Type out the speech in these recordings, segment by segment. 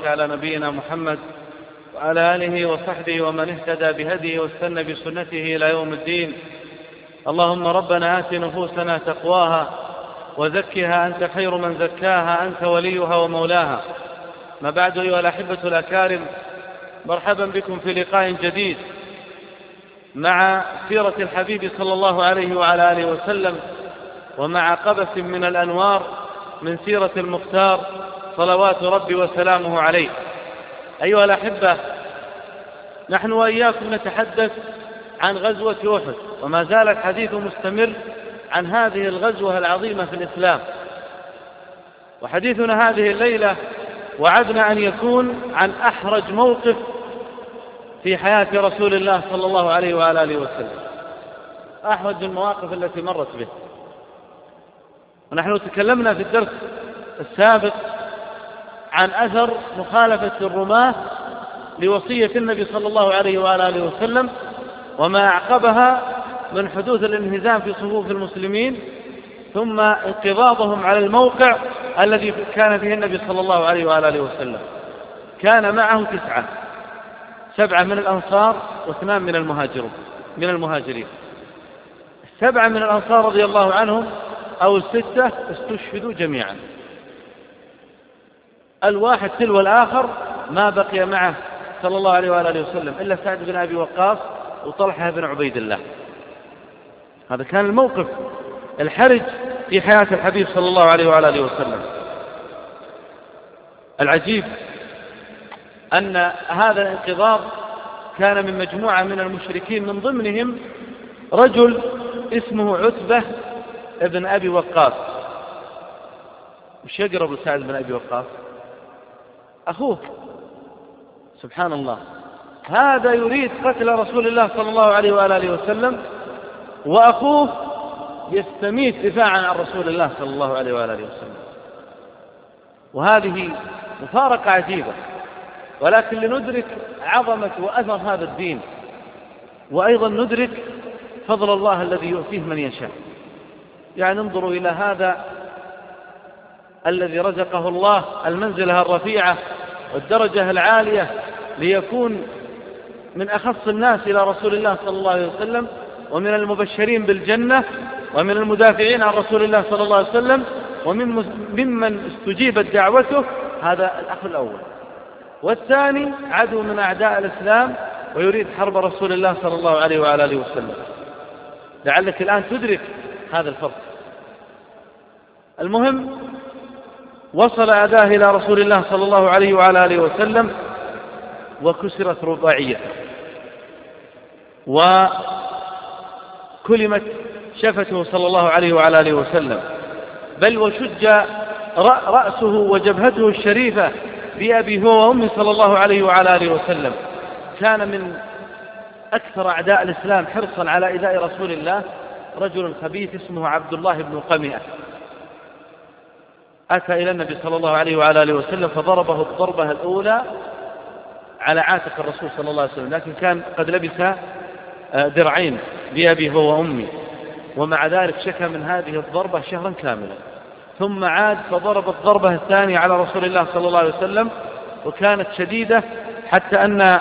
وبارك على نبينا محمد وعلى آله وصحبه ومن اهتدى بهديه واستنى بسنته إلى يوم الدين. اللهم ربنا آت نفوسنا تقواها وزكها أنت خير من زكاها، أنت وليها ومولاها. ما بعد، أيها الأحبة الأكارم، مرحبا بكم في لقاء جديد مع سيرة الحبيب صلى الله عليه وعلى آله وسلم، ومع قبس من الأنوار من سيرة المختار صلوات ربي وسلامه عليه. أيها الأحبة، نحن وإياكم نتحدث عن غزوة أحد، وما زال الحديث مستمر عن هذه الغزوة العظيمة في الإسلام. وحديثنا هذه الليلة وعدنا أن يكون عن أحرج موقف في حياة رسول الله صلى الله عليه وعلى آله وسلم، أحرج المواقف التي مرت به. ونحن تكلمنا في الدرس السابق عن أثر مخالفة الرماة لوصية النبي صلى الله عليه وعلى آله وسلم، وما أعقبها من حدوث الانهزام في صفوف المسلمين، ثم انقضاضهم على الموقع الذي كان فيه النبي صلى الله عليه وعلى آله وسلم. كان معه 9، 7 من الأنصار و2 من المهاجرين. 7 من الأنصار رضي الله عنهم أو 6 استشهدوا جميعا، الواحد تلو الآخر ما بقي معه صلى الله عليه وآله وسلم إلا سعد بن أبي وقاص وطلحة بن عبيد الله. هذا كان الموقف الحرج في حياة الحبيب صلى الله عليه وعلى آله وسلم. العجيب أن هذا الانقضاض كان من مجموعة من المشركين، من ضمنهم رجل اسمه عتبة ابن أبي وقاص. وش يقرب لسعد بن أبي وقاص؟ أخوه. سبحان الله، هذا يريد قتل رسول الله صلى الله عليه وآله وسلم، وأخوه يستميت دفاعا عن رسول الله صلى الله عليه وآله وسلم. وهذه مفارقة عجيبة، ولكن لندرك عظمة وأثر هذا الدين، وأيضا ندرك فضل الله الذي يؤتيه من يشاء. يعني انظروا إلى هذا الذي رزقه الله المنزلة الرفيعة والدرجة العالية ليكون من أخص الناس إلى رسول الله صلى الله عليه وسلم، ومن المبشرين بالجنة، ومن المدافعين عن رسول الله صلى الله عليه وسلم، وممن استجيبت دعوته. هذا الأخ الأول. والثاني عدو من أعداء الإسلام ويريد حرب رسول الله صلى الله عليه وعلى آله وسلم. لعلك الآن تدرك هذا الفرق. المهم، وصل أداه إلى رسول الله صلى الله عليه وعلى آله وسلم، وكسرت رباعيته، وكلمت شفته صلى الله عليه وعلى آله وسلم، بل وشج رأسه وجبهته الشريفة بأبي هو وأمي صلى الله عليه وعلى آله وسلم. كان من أكثر أعداء الإسلام حرصا على إيذاء رسول الله رجل خبيث اسمه عبد الله بن قمئة. أتى إلى النبي صلى الله عليه وعلى آله وسلم فضربه الضربة الأولى على عاتق الرسول صلى الله عليه وسلم، لكن كان قد لبس درعين بأبي هو وأمي، ومع ذلك شكى من هذه الضربة شهرا كاملا. ثم عاد فضرب الضربة الثانية على رسول الله صلى الله عليه وسلم، وكانت شديدة حتى أن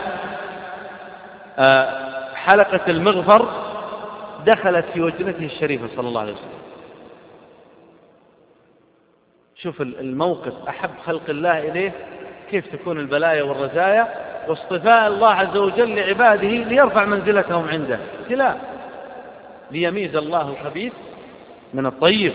حلقة المغفر دخلت في وجنته الشريفة صلى الله عليه وسلم. شوف الموقف، أحب خلق الله إليه كيف تكون البلايا والرزايا واصطفاء الله عز وجل لعباده ليرفع منزلتهم عنده، ابتلاء ليميز الله الخبيث من الطيب.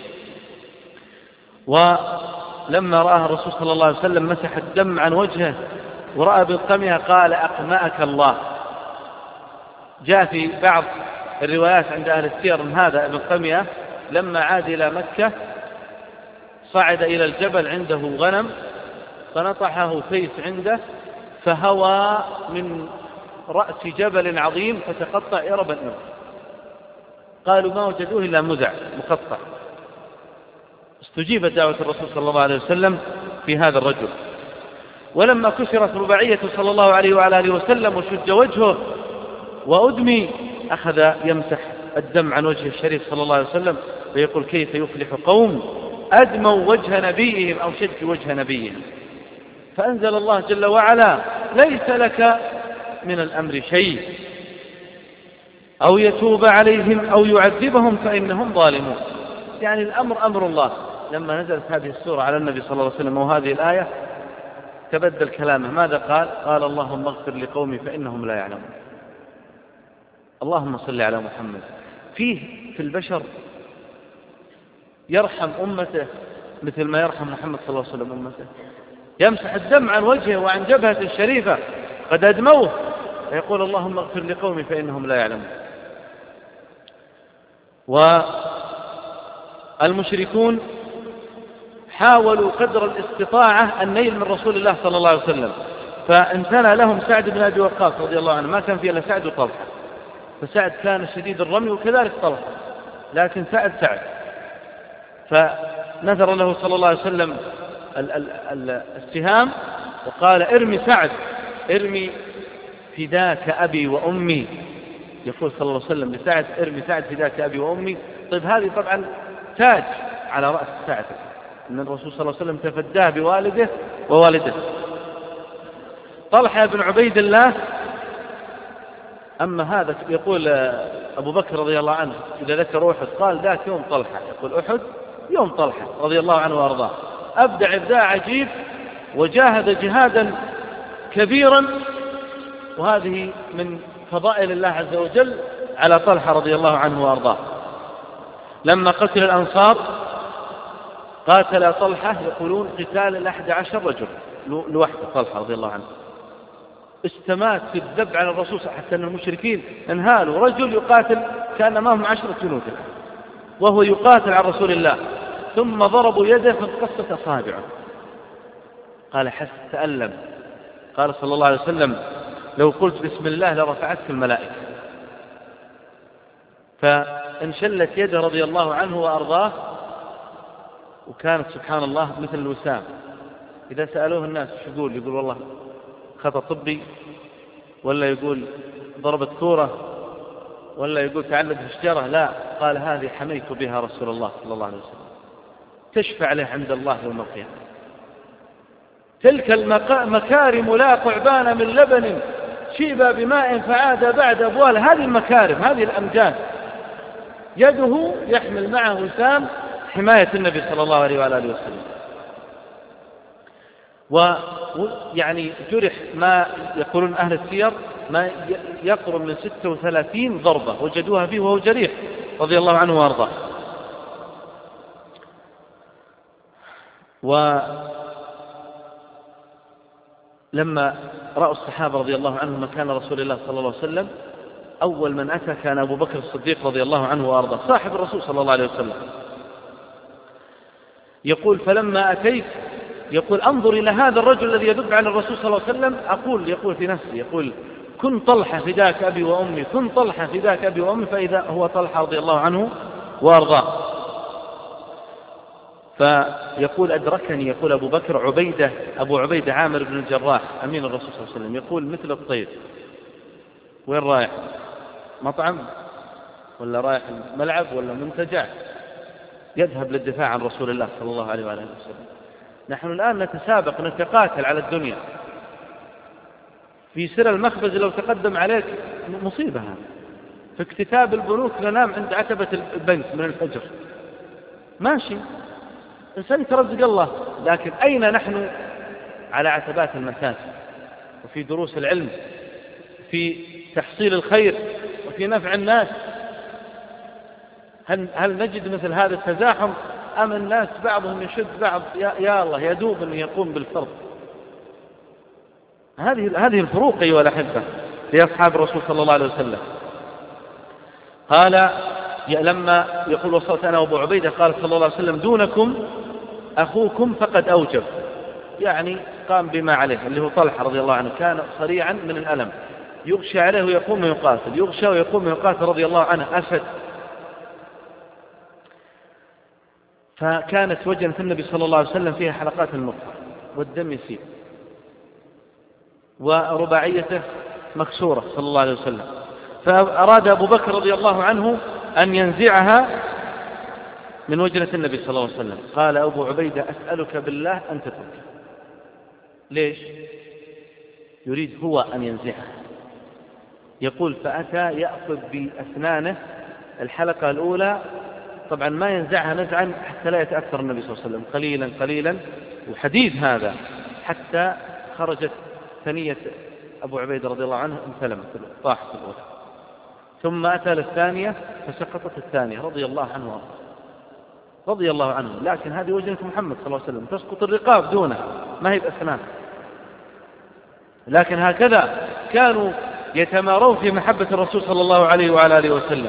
ولما رآه الرسول صلى الله عليه وسلم مسح الدم عن وجهه ورأى بالقمية قال: أقمأك الله. جاء في بعض الروايات عند أهل السير أن هذا ابن قمية لما عاد إلى مكة صعد إلى الجبل، عنده غنم، فنطحه فيس عنده فهوى من رأس جبل عظيم فتقطع إربا. قالوا ما وجدوه إلا مذع مقطع. استجيبت دعوة الرسول صلى الله عليه وسلم في هذا الرجل. ولما كسرت رباعيته صلى الله عليه وعلى آله وسلم وشج وجهه وأدمي، أخذ يمسح الدم عن وجه الشريف صلى الله عليه وسلم ويقول: كيف يفلح قوم أدموا وجه نبيهم أو شج وجه نبيهم. فأنزل الله جل وعلا: ليس لك من الأمر شيء أو يتوب عليهم أو يعذبهم فإنهم ظالمون. يعني الأمر أمر الله. لما نزلت هذه السورة على النبي صلى الله عليه وسلم وهذه الآية تبدل كلامه. ماذا قال؟ قال: اللهم اغفر لقومي فإنهم لا يعلمون. اللهم صل على محمد. فيه في البشر يرحم أمته مثل ما يرحم محمد صلى الله عليه وسلم أمته، يمسح الدم عن وجهه وعن جبهته الشريفة قد أدموه، فيقول: اللهم اغفر لقومي فإنهم لا يعلمون. والمشركون حاولوا قدر الاستطاعة النيل من رسول الله صلى الله عليه وسلم، فامتنى لهم سعد بن أبي وقاص رضي الله عنه. ما كان فيه إلا سعد وطلحة، فسعد كان شديد الرمي وكذلك طلحة، لكن سعد فنذر له صلى الله عليه وسلم السهام وقال: ارمي سعد، ارمي فداك أبي وأمي. يقول صلى الله عليه وسلم لسعد: ارمي سعد فداك أبي وأمي. طيب هذه طبعا تاج على رأس سعد، أن الرسول صلى الله عليه وسلم تفداه بوالده ووالده. طلحة بن عبيد الله، أما هذا يقول أبو بكر رضي الله عنه إذا ذكر أحد قال: ذاك يوم طلحة. يقول: أحد يوم طلحة رضي الله عنه وأرضاه، أبدع إبداع عجيب وجاهد جهادا كبيرا، وهذه من فضائل الله عز وجل على طلحة رضي الله عنه وأرضاه. لما قتل الأنصار قاتل طلحة، يقولون قتال 11 رجل لوحده طلحة رضي الله عنه، استمات في الذب على الرسول حتى أن المشركين انهالوا. رجل يقاتل كان معهم 10 جنود وهو يقاتل على رسول الله، ثم ضربوا يده فانقصت أصابعه. قال: حس تألم. قال صلى الله عليه وسلم: لو قلت بسم الله لرفعتك الملائكة. فانشلت يده رضي الله عنه وأرضاه، وكانت سبحان الله مثل الوسام. إذا سألوه الناس شو يقول والله خطأ طبي، ولا يقول ضربت كورة، ولا يقول تعلق في الشجرة. لا، قال: هذه حميت بها رسول الله صلى الله عليه وسلم، تشفع له عند الله يوم القيامة. تلك المكارم لا قعبان من لبن شيبا بماء فعاد بعد أبوال. هذه المكارم، هذه الأمجاد. يده يحمل معه وسام حماية النبي صلى الله عليه وآله وسلم. ويعني جرح ما يقولون أهل السير ما يقرب من 36 ضربة وجدوها فيه وهو جريح رضي الله عنه وارضاه. ولما رأوا الصحابة رضي الله عنهم مكان رسول الله صلى الله عليه وسلم، أول من أتى كان أبو بكر الصديق رضي الله عنه وارضاه صاحب الرسول صلى الله عليه وسلم. يقول: فلما أتيت، يقول: أنظر إلى هذا الرجل الذي يذب عن الرسول صلى الله عليه وسلم. يقول في نفسي، يقول: كن طلحة فداك أبي وأمي، كن طلحة فداك أبي وأمي. فإذا هو طلحة رضي الله عنه وأرضاه. فيقول: أدركني، يقول أبو بكر، أبو عبيدة عامر بن الجراح أمين الرسول صلى الله عليه وسلم، يقول: مثل الطير. وين رايح؟ مطعم ولا رايح ملعب ولا منتجع؟ يذهب للدفاع عن رسول الله صلى الله عليه وآله وسلم. نحن الآن نتسابق، نتقاتل على الدنيا. في سر المخبز لو تقدم عليك مصيبة. في اكتتاب البنوك ننام عند عتبة البنك من الفجر. ماشي، إنسان يترزق الله، لكن أين نحن؟ على عتبات المساجد، وفي دروس العلم، في تحصيل الخير، وفي نفع الناس. هل نجد مثل هذا التزاحم، أم الناس بعضهم يشد بعض؟ يا الله، يدوب أن يقوم بالفرض. هذه الفروق أيها الأحبة لأصحاب الرسول صلى الله عليه وسلم. قال: لما يقول: وصلت أنا وأبو عبيدة، قال صلى الله عليه وسلم: دونكم أخوكم فقد أوجب. يعني قام بما عليه، اللي هو طلحة رضي الله عنه، كان صريعا من الألم، يغشى عليه ويقوم ويقاتل، يغشى ويقوم ويقاتل رضي الله عنه، أسد. فكانت وجنة النبي صلى الله عليه وسلم فيها حلقات المطر والدم يسيل، ورباعيته مكسورة صلى الله عليه وسلم. فأراد أبو بكر رضي الله عنه أن ينزعها من وجنة النبي صلى الله عليه وسلم. قال أبو عبيدة: أسألك بالله أن تترك. ليش؟ يريد هو أن ينزعها. يقول فأتى يأخذ بأسنانه الحلقة الأولى، طبعا ما ينزعها نزعا حتى لا يتأثر النبي صلى الله عليه وسلم، قليلا قليلا، وحديد هذا، حتى خرجت ثنية أبو عبيدة رضي الله عنه انسلمت طاحت الأولى، ثم أتى للثانية فسقطت الثانية رضي الله عنه رضي الله عنه. لكن هذه وجنة محمد صلى الله عليه وسلم، تسقط الرقاب دونها، ما هي بأسنان. لكن هكذا كانوا يتمارون في محبة الرسول صلى الله عليه وعلى آله وسلم.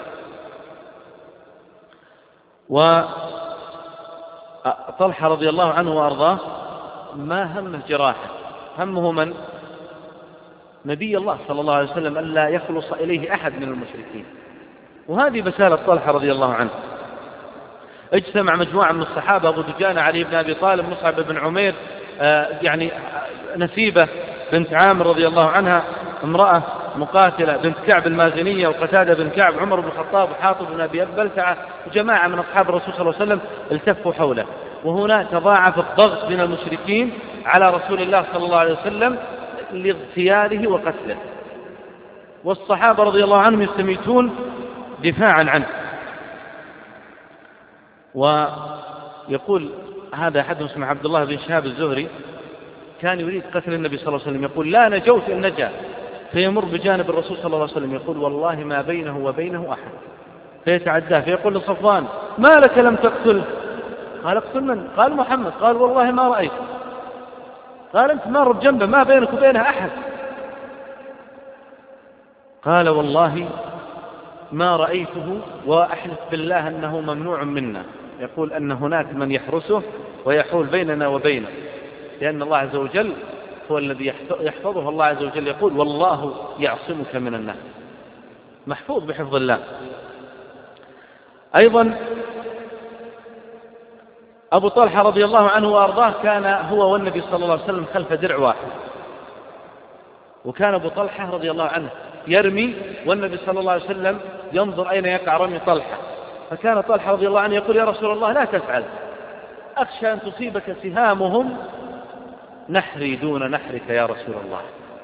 وطلحة رضي الله عنه وأرضاه ما همه جراحة، همه من؟ نبي الله صلى الله عليه وسلم، ألا يخلص إليه أحد من المشركين. وهذه بسالة طلحة رضي الله عنه. اجتمع مجموعة من الصحابة، أبو دجانة، علي بن أبي طالب، مصعب بن عمير، يعني نسيبة بنت عامر رضي الله عنها، امرأة مقاتلة بنت كعب المازنية، وقتادة بن كعب، عمر بن الخطاب، وحاطب بن أبي بلتعة، وجماعة من أصحاب الرسول صلى الله عليه وسلم التفوا حوله. وهنا تضاعف الضغط من المشركين على رسول الله صلى الله عليه وسلم لاغتياله وقتله، والصحابة رضي الله عنهم يستميتون دفاعا عنه. ويقول هذا أحد اسمه عبد الله بن شهاب الزهري، كان يريد قتل النبي صلى الله عليه وسلم، يقول لا نجوت إن نجا، فيمر بجانب الرسول صلى الله عليه وسلم يقول والله ما بينه وبينه أحد، فيتعداه، فيقول لصفوان ما لك لم تقتله؟ قال اقتل من؟ قال محمد. قال والله ما رأيت. قال أنت مر بجنبه ما بينك وبينه أحد. قال والله ما رأيته، وأحلف بالله أنه ممنوع منا، يقول أن هناك من يحرسه ويحول بيننا وبينه، لأن الله عز وجل هو الذي يحفظه. الله عز وجل يقول والله يعصمك من الناس، محفوظ بحفظ الله. أيضا أبو طلحة رضي الله عنه وأرضاه كان هو والنبي صلى الله عليه وسلم خلف درع واحد، وكان أبو طلحة رضي الله عنه يرمي والنبي صلى الله عليه وسلم ينظر أين يقع رمي طلحة، فكان طلحة رضي الله عنه يقول يا رسول الله لا تفعل، أخشى أن تصيبك سهامهم نحري دون نحرك يا رسول الله.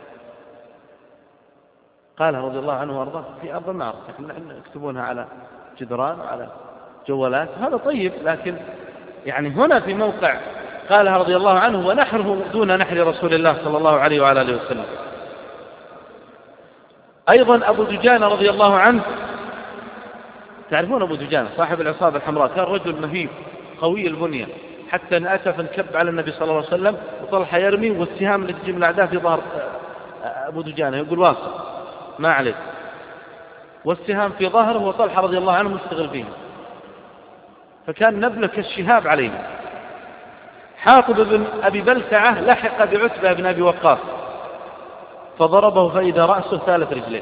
قال رضي الله عنه وأرضاه في أرض المعركة، يكتبونها على جدران وعلى جوالات، هذا طيب، لكن يعني هنا في موقع قالها رضي الله عنه ونحره دون نحر رسول الله صلى الله عليه وعلى آله وسلم. أيضا أبو دجانة رضي الله عنه، تعرفون أبو دجانة صاحب العصابة الحمراء، كان رجل مهيب قوي البنية، حتى أن أتى فانكب على النبي صلى الله عليه وسلم، وطلح يرمي والسهام اللي تجي من الأعداء في ظهر أبو دجانة، يقول واصل ما عليك، والسهام في ظهره وطلحة رضي الله عنه مستغل فيه، فكان نبله كالشهاب عليه. حاطب بن أبي بلتعة لحق بعتبة بن أبي وقاص فضربه فإذا رأسه ثالث رجليه.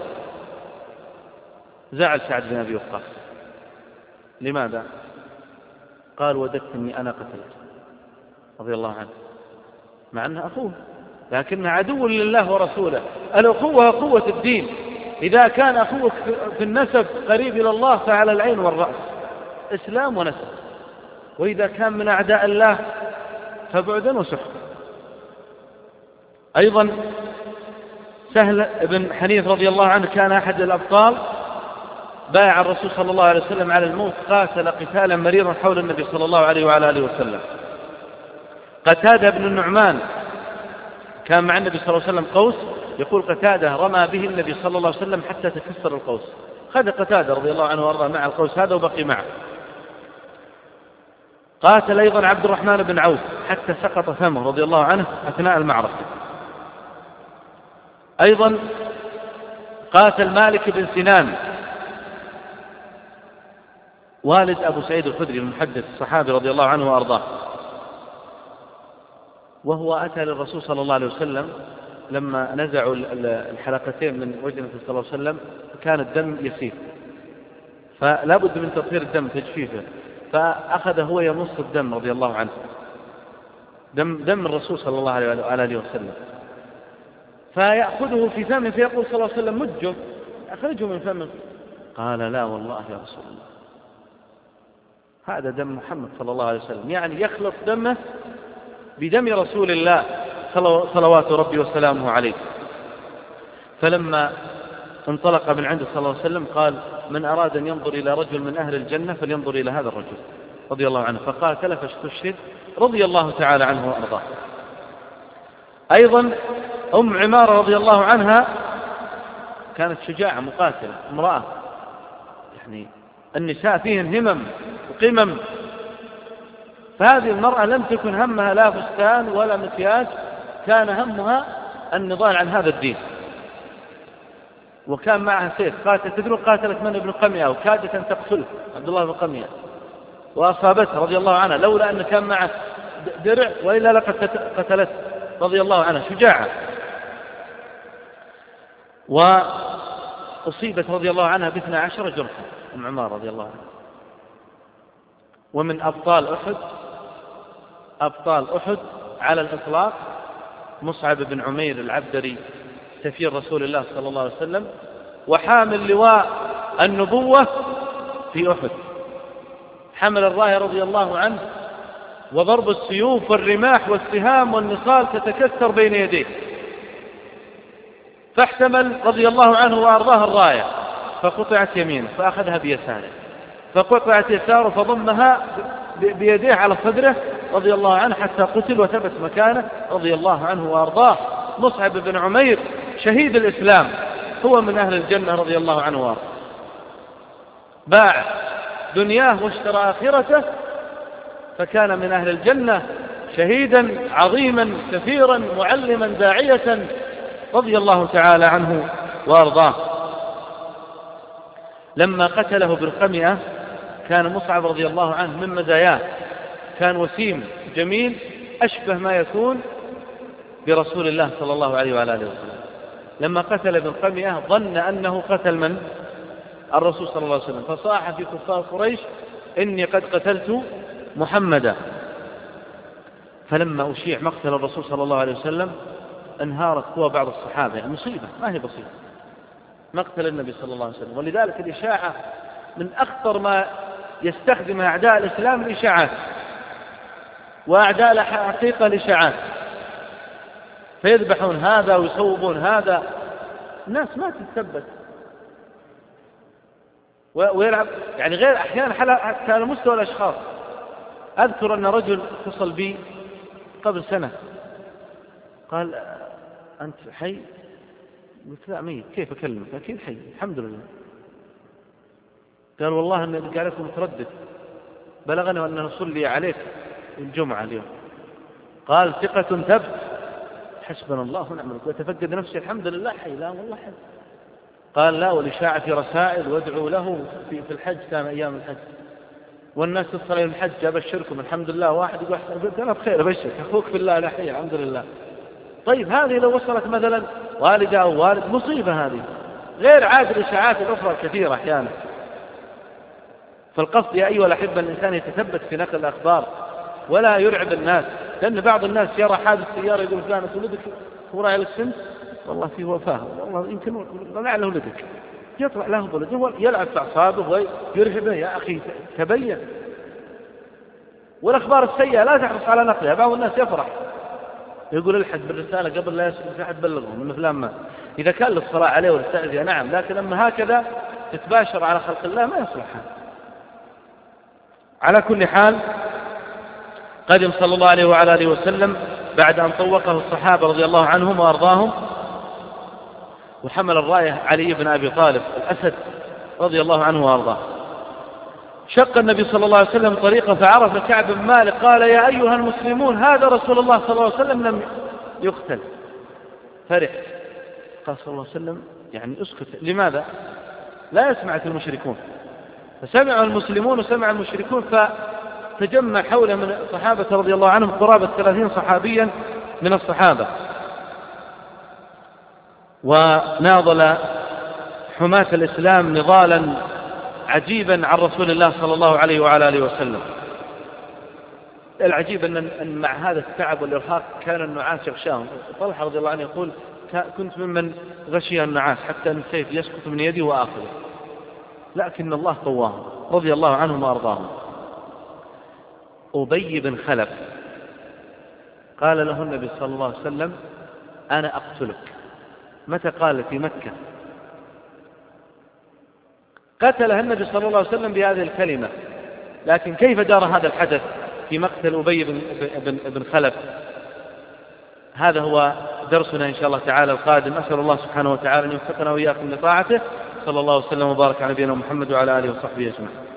زعل سعد بن أبي وقاص، لماذا؟ قال وددت أني أنا قتلت رضي الله عنه، مع أنه أخوه لكنه عدو لله ورسوله. الأخوة قوة الدين، إذا كان أخوك في النسب قريب إلى الله فعلى العين والرأس، إسلام ونسب، وإذا كان من أعداء الله فبعدا وسحقا. أيضا سهل بن حنيف رضي الله عنه كان أحد الأبطال، بايع الرسول صلى الله عليه وسلم على الموت، قاتل قتالا مريرا حول النبي صلى الله عليه وعلى آله وسلم. قتادة بن النعمان كان مع النبي صلى الله عليه وسلم قوس، يقول قتادة رمى به النبي صلى الله عليه وسلم حتى تكسر القوس، خذ قتادة رضي الله عنه وارضاه مع القوس هذا وبقي معه. قاتل أيضا عبد الرحمن بن عوف حتى سقط فمه رضي الله عنه أثناء المعركة. أيضا قاتل مالك بن سنان والد أبو سعيد الخدري المحدث الصحابي رضي الله عنه وأرضاه، وهو أتى للرسول صلى الله عليه وسلم لما نزعوا الحلقتين من وجنة صلى الله عليه وسلم، كان الدم يسيل، فلا بد من تطهير الدم تجفيفه، فأخذ هو يمص الدم رضي الله عنه، دم الرسول صلى الله عليه وسلم، فيأخذه في فمه فيقول صلى الله عليه وسلم مجه أخرجه من فمه. قال لا والله يا رسول الله هذا دم محمد صلى الله عليه وسلم، يعني يخلط دمه بدم رسول الله صلوات ربي وسلامه عليه. فلما انطلق من عنده صلى الله عليه وسلم قال: من أراد أن ينظر إلى رجل من أهل الجنة فلينظر إلى هذا الرجل رضي الله عنه، فقاتل فاستشهد رضي الله تعالى عنه وأرضاه. أيضا أم عمارة رضي الله عنها كانت شجاعة مقاتلة، امرأة، يعني النساء فيهن همم وقمم، فهذه المرأة لم تكن همها لا فستان ولا مكياج، كان همها النضال عن هذا الدين، وكان معها سيف تدرون قاتلت من ابن قمية وكادت أن تقتله عبد الله بن قمية وأصابته رضي الله عنها، لولا أن كان معه درع وإلا لقد قتلته رضي الله عنها، شجاعة. وأصيبت رضي الله عنها ب12 جرحا أم عمار رضي الله عنها. ومن أبطال أحد على الإطلاق مصعب بن عمير العبدري سفير رسول الله صلى الله عليه وسلم، وحامل لواء النبوة في أحد، حمل الراية رضي الله عنه، وضرب السيوف والرماح والسهام والنصال تتكسر بين يديه، فاحتمل رضي الله عنه وأرضاه الراية فقطعت يمينه فأخذها بيساره، فقطعت يساره فضمها بيديه على صدره رضي الله عنه حتى قتل وثبت مكانه رضي الله عنه وأرضاه. مصعب بن عمير شهيد الإسلام هو من أهل الجنة رضي الله عنه وأرضاه، باع دنياه واشترى آخرته فكان من أهل الجنة، شهيدا عظيما كثيرا معلما داعية رضي الله تعالى عنه وأرضاه. لما قتله بالقمئة كان مصعب رضي الله عنه من مزاياه كان وسيم جميل أشبه ما يكون برسول الله صلى الله عليه وعلى آله وسلم. لما قتل بالقمئة ظن أنه قتل من؟ الرسول صلى الله عليه وسلم، فصاح في كفار قريش: إني قد قتلت محمدا. فلما أشيع مقتل الرسول صلى الله عليه وسلم انهارت قوى بعض الصحابة، يعني مصيبة ما هي بسيطة مقتل النبي صلى الله عليه وسلم. ولذلك الإشاعة من أخطر ما يستخدمها أعداء الإسلام، الإشاعات، وأعداء الحقيقة الإشاعات، فيذبحون هذا ويصوبون هذا، الناس ما تتثبت ويلعب، يعني غير أحيانا حتى على مستوى الأشخاص. أذكر أن رجل اتصل بي قبل سنة قال: أنت حي؟ قلت: لا ميت. كيف أكلمك؟ أكيد حي الحمد لله. قال: والله أني أدق عليكم متردد، بلغني أن نصلي عليك الجمعة اليوم. قال: ثقة ثبت، حسبنا الله ونعم الوكيل. وتفقد نفسي الحمد لله حي. لا والله حي. قال: لا، والإشاعة في رسائل وادعوا له في الحج، كان أيام الحج والناس تصل إلى الحج أبشركم الحمد لله. واحد يقول: قلت: أنا بخير أبشرك، أخوك في الله لا حي الحمد لله. طيب هذه لو وصلت مثلا والدة أو والد مصيبة، هذه غير عاد الإشاعات الأخرى الكثيرة أحيانا. فالقصد يا أيها الأحبة الإنسان يتثبت في نقل الأخبار ولا يرعب الناس، لأن بعض الناس يرى حادث سيارة يقول: فلان ولدك هو راعي السن، والله فيه وفاه، والله يمكن لعله ولدك، يطلع له ولده يلعب في أعصابه ويرهبه. يا أخي تبين. والأخبار السيئة لا تحرص على نقلها. بعض الناس يفرح يقول: الحد بالرسالة قبل لا يسلم في أحد بلغهم من فلان ما، إذا كان للصلاة عليه والتعزية نعم، لكن لما هكذا تتباشر على خلق الله ما يصلح هذا. على كل حال قدم صلى الله عليه وعلى آله وسلم بعد أن طوقه الصحابة رضي الله عنهم وأرضاهم، وحمل الراية علي بن أبي طالب الأسد رضي الله عنه وأرضاه. شق النبي صلى الله عليه وسلم طريقا فعرف كعب بن مالك قال: يا أيها المسلمون هذا رسول الله صلى الله عليه وسلم لم يقتل. فرح، قال صلى الله عليه وسلم: يعني اسكت. لماذا؟ لا يسمعك المشركون. فسمع المسلمون وسمع المشركون، فتجمع حوله من الصحابة رضي الله عنهم قرابة 30 صحابيا من الصحابة، وناضل حماة الإسلام نضالا عجيبا عن رسول الله صلى الله عليه وعلى آله وسلم. العجيب أن مع هذا التعب والإرهاق كان النعاس يغشاهم. طلحة رضي الله عنه يقول: كنت ممن غشي النعاس حتى أن السيف يسقط من يدي وآخذه، لكن الله قواهم رضي الله عنهم وأرضاهم. أبي بن خلف قال له النبي صلى الله عليه وسلم: أنا أقتلك. متى قال؟ في مكة. قتلها النبي صلى الله عليه وسلم بهذه الكلمة. لكن كيف جرى هذا الحدث في مقتل أبي بن خلف؟ هذا هو درسنا إن شاء الله تعالى القادم. أسأل الله سبحانه وتعالى أن يوفقنا وإياكم لطاعته. صلى الله وسلم وبارك على نبينا محمد وعلى آله وصحبه أجمعين.